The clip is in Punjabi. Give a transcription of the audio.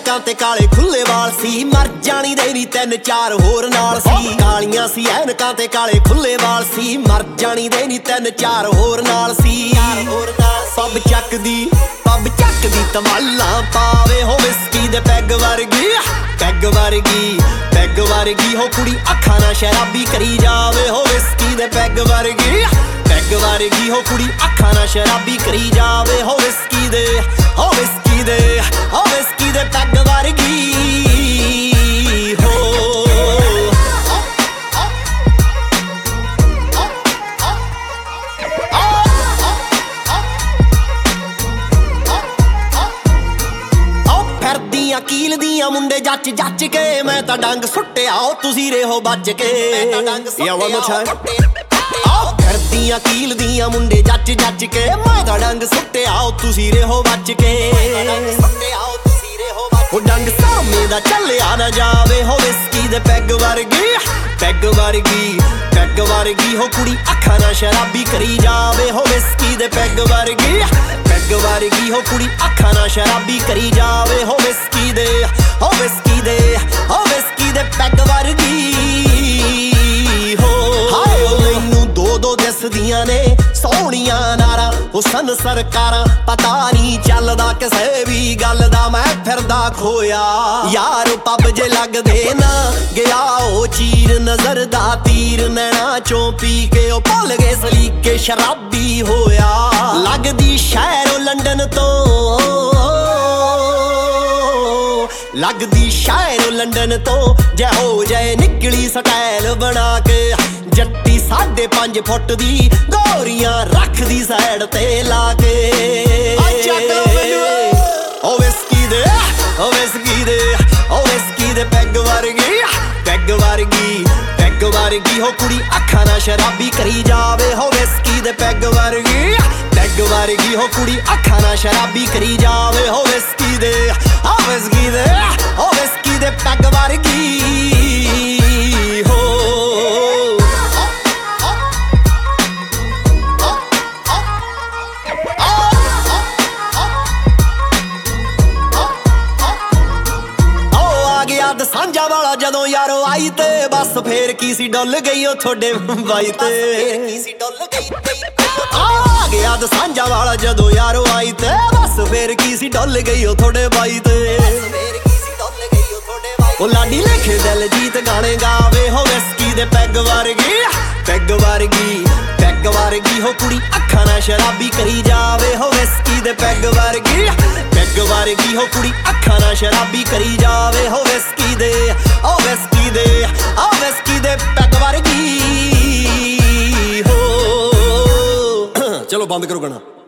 ਐਨਕਾਂ ਤੇ ਕਾਲੇ ਖੁੱਲੇ ਵਾਲ ਸੀ। ਮਰ ਜਾਣੀ ਦੇ ਨੀ ਤਿੰਨ ਚਾਰ ਹੋਰ ਨਾਲ ਸੀ। ਕਾਲੀਆਂ ਸੀ ਐਨਕਾਂ ਤੇ ਕਾਲੇ ਖੁੱਲੇ ਵਾਲ ਸੀ। ਮਰ ਜਾਣੀ ਦੇ ਨੀ ਤਿੰਨ ਚਾਰ ਹੋਰ ਨਾਲ ਸੀ। ਪੱਬ ਚੱਕਦੀ ਤਮਾਲਾਂ ਪਾਵੇ ਹੋ ਵਿਸਕੀ ਦੇ ਪੈਗ ਵਰਗੀ। ਪੈਗ ਵਰਗੀ ਹੋ ਕੁੜੀ ਅੱਖਾਂ ਨਾਲ ਸ਼ਰਾਬੀ ਕਰੀ ਜਾਵੇ ਹੋ ਵਿਸਕੀ ਦੇ ਪੈਗ ਵਰਗੀ। ਪੈਗ ਵਰਗੀ ਹੋ ਕੁੜੀ ਅੱਖਾਂ ਨਾਲ ਸ਼ਰਾਬੀ ਕਰੀ ਜਾਵੇ ਹੋ ਵਿਸਕੀ ਦੇ ਪੈਗ ਵਰਗੀ ਹੋ। ਫਿਰਦੀਆਂ ਕੀਲਦੀਆਂ ਮੁੰਡੇ ਜੱਚ ਕੇ ਮੈਂ ਤਾਂ ਡੰਗ ਸੁੱਟਿਆ ਤੁਸੀਂ ਰਹੋ ਬਚ ਕੇ। ਫਿਰਦੀਆਂ ਕੀਲਦੀਆਂ ਮੁੰਡੇ ਜੱਚ ਕੇ ਮੈਂ ਤਾਂ ਡੰਗ ਸੁੱਟਿਆ ਤੁਸੀਂ ਰਹੋ ਬਚ ਕੇ। ਉਹ ਡੰਗ ਸਾਹਮਣੇ ਦਾ ਚੱਲਿਆ ਨਾ ਜਾਵੇ ਹੋ ਵਿਸਕੀ ਦੇ ਪੈਗ ਵਰਗੀ ਹੋ ਕੁੜੀ ਅੱਖਾਂ ਨਾਲ ਸ਼ਰਾਬੀ ਕਰੀ ਜਾਵੇ ਹੋ ਵਿਸਕੀ ਦੇ ਪੈਗ ਵਰਗੀ ਹੋ ਕੁੜੀ ਅੱਖਾਂ ਨਾਲ ਸ਼ਰਾਬੀ ਕਰੀ ਜਾਵੇ ਹੋ ਵਿਸਕੀ ਦੇ ਪੈਗ ਵਰਗੀ ਹੋ। ਹਾਏ ਮੈਨੂੰ ਦੋ ਦਿਸਦੀਆਂ ਨੇ ਸੋਹਣੀਆਂ ਨਾਰਾਂ ਹੁਸਨ ਸਰਕਾਰਾਂ। ਪਤਾ ਨਹੀਂ ਚੱਲਦਾ ਕਿਸੇ ਵੀ ਗੱਲ ਦਾ ਮੈਂ ਫਿਰਦਾ ਖੋਇਆ। ਯਾਰ ਪੱਬ ਜੇ ਲੱਗਦੇ ਨਾ ਗਿਆ ਉਹ ਚੀਰ ਨਜ਼ਰ ਦਾ ਤੀਰ। ਨੈਣਾ ਚੋਂ ਪੀ ਕੇ ਉਹ ਭੁੱਲ ਗਏ ਸਲੀਕੇ ਸ਼ਰਾਬੀ ਹੋਇਆ। ਲੱਗਦੀ ਸ਼ਹਿਰੋਂ ਲੰਡਨ ਤੋਂ ਜਿਹੋ ਜਿਹੇ ਨਿਕਲੀ ਸਟਾਈਲ ਬਣਾ ਕੇ। ਜੱਟੀ 5.5 ਫੁੱਟ ਦੀ ਗੋਰੀਆਂ ਰੱਖਦੀ ਸਾਈਡ ਤੇ ਲਾ ਕੇ। ਉਹ ਵਿਸਕੀ ਦੇ ਪੈਗ ਵਰਗੀ ਹੋ ਕੁੜੀ ਅੱਖਾਂ ਨਾਲ ਸ਼ਰਾਬੀ ਕਰੀ ਜਾਵੇ ਹੋ ਵਿਸਕੀ ਦੇ ਪੈਗ ਵਰਗੀ ਹੋ ਕੁੜੀ ਅੱਖਾਂ ਨਾਲ ਸ਼ਰਾਬੀ ਕਰੀ ਜਾਵੇ ਹੋ ਵਿਸਕੀ ਦੇ ਪੈਗ ਵਰਗੀ ਹੋ। ਸਾਂਝਾ ਵਾਲਾ ਜਦੋਂ ਯਾਰੋ ਆਈ ਤੇ ਬਸ ਫੇਰ ਕੀ ਸੀ ਡੁੱਲ ਗਈ ਉਹ ਤੁਹਾਡੇ ਬਾਈ ਤੇ। ਆ ਗਿਆ ਸਾਂਝਾ ਵਾਲਾ ਜਦੋਂ ਯਾਰੋ ਆਈ ਤੇ ਬਸ ਫੇਰ ਕੀ ਸੀ ਡੁੱਲ ਗਈ ਉਹ ਤੁਹਾਡੇ ਬਾਈ ਤੇ। ਉਹ ਲਾਡੀ ਲਿਖੇ ਦਿਲਜੀਤ ਗਾਣੇ ਗਾਵੇ ਹੋ ਵਿਸਕੀ ਦੇ ਪੈਗ ਵਰਗੀ ਹੋ ਕੁੜੀ ਅੱਖਾਂ ਨਾਲ ਸ਼ਰਾਬੀ ਕਰੀ ਜਾਵੇ ਹੋ ਵਿਸਕੀ ਦੇ ਪੈਗ ਵਰਗੀ ਹੋ ਕੁੜੀ ਅੱਖਾਂ ਨਾਲ ਸ਼ਰਾਬੀ ਕਰੀ ਜਾਵੇ ਹੋ ਵਿਸਕੀ ਦੇ ਪੈਗ ਵਰਗੀ ਹੋ। ਚਲੋ ਬੰਦ ਕਰੋ ਗਾਣਾ।